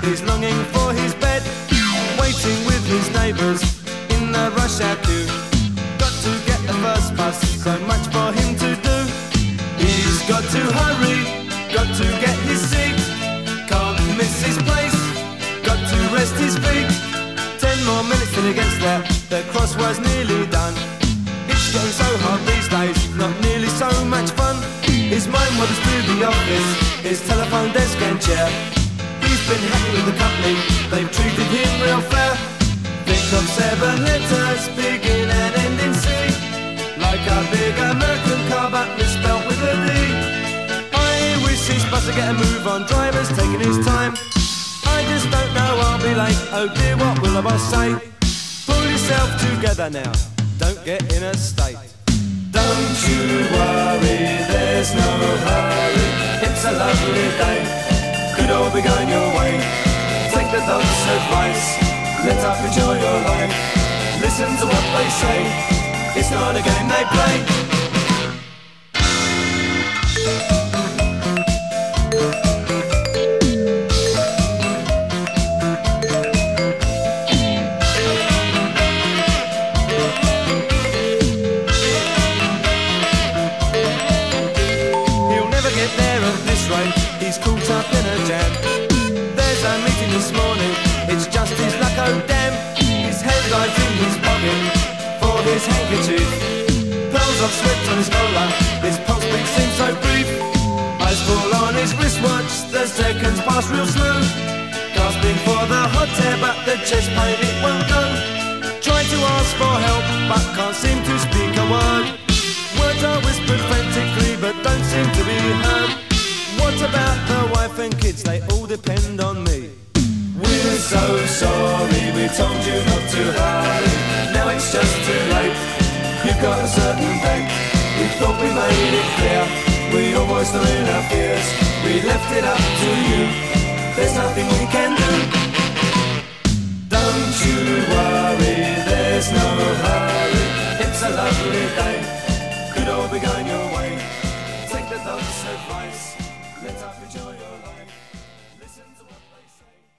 He's longing for his bed, waiting with his neighbours in the rush hour queue. Got to get the first bus, so much for him to do. He's got to hurry, got to get his seat. Can't miss his place, got to rest his feet. 10 more minutes till he gets there, the crossword's nearly done. It's getting so hard these days, not nearly so much fun. His mind wanders through the office, his telephone desk and chair. He's been happy with the company, they've treated him real fair. Think of 7 letters, begin and end in C. Like a big American car but misspelled with a D. I wish this bus would get a move on, driver's taking his time. I just don't know, I'll be late, oh dear, what will the boss say? Pull yourself together now, don't get in a state. Don't you worry, there's no hurry. It's a lovely day, could all be going your way. Take the dog's advice, let up, enjoy your life. Listen to what they say, it's not a game they play. He's caught up in a jam. There's a meeting this morning, it's just his luck, oh damn. His headline's in his pocket for his handkerchief. Pearls of sweat on his collar, his pulse beat seems so brief. Eyes fall on his wristwatch, the seconds pass real slow. Gasping for the hot air but the chest pain it won't go. Try to ask for help but can't seem to speak a word. Words are whispered frantically but don't seem to be heard. What about the wife and kids? They all depend on me. We're so sorry, we told you not to hurry. Now it's just too late, you've got a certain date. We thought we made it clear, we all voiced our fears. We left it up to you, there's nothing we can do. Don't you worry, there's no hurry. It's a lovely day, could all be going your way. Take the dog's advice, let up, enjoy your